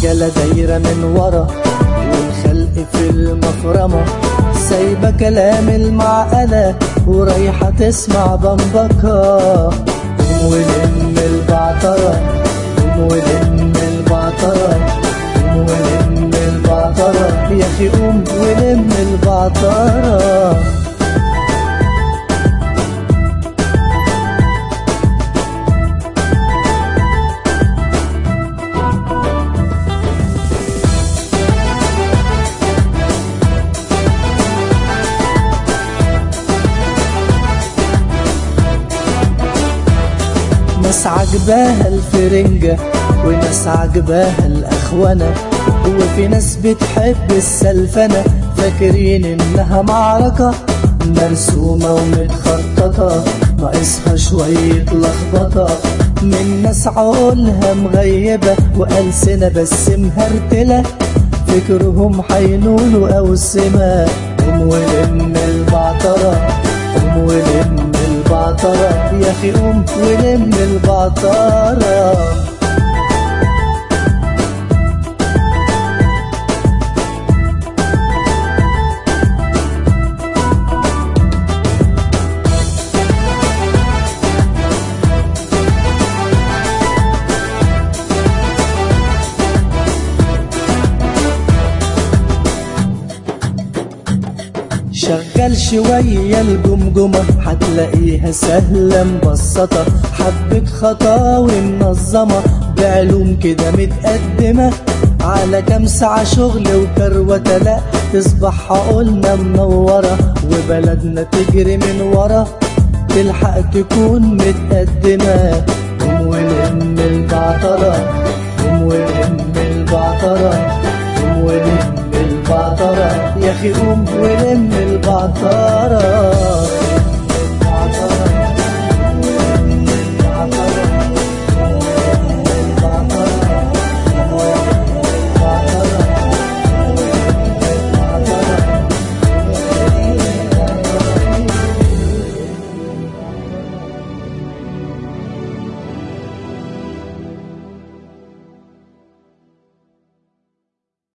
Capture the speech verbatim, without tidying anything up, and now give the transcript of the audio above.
الرجالة دايرة من ورا والخلق في المفرمة، سايبة كلام المعقدة ورايحة تسمع بمبكة. قوم ولم البعترة، قوم ولم البعترة، قوم ولم البعترة يا اخي قوم ولم البعترة. ناس عجباها الفرنجة وناس عجباها الأخونة، وفي ناس بتحب السلفنة فاكرين إنها معركة مرسومة ومتخططة ناقصها شوية لخبطة. من ناس عقولها مغيبة وألسنة بس مهرتلة فكرهم حينولوا أوسمة. قوم ولم البعترة، قوم ولم البعترة يا اخي قوم ولم البعترة. شغل شوية الجمجمة هتلاقيها سهلة مبسطة، حبة خطاوي منظمة بعلوم كده متقدمة، على كام ساعة شغل وكروتة لا تصبح عقولنا منورة وبلدنا تجري من ورا تلحق تكون متقدمة. قوم ولم البعترة، قوم ولم البعترة، قوم ولم البعترة يا اخي قوم ولم البعترة.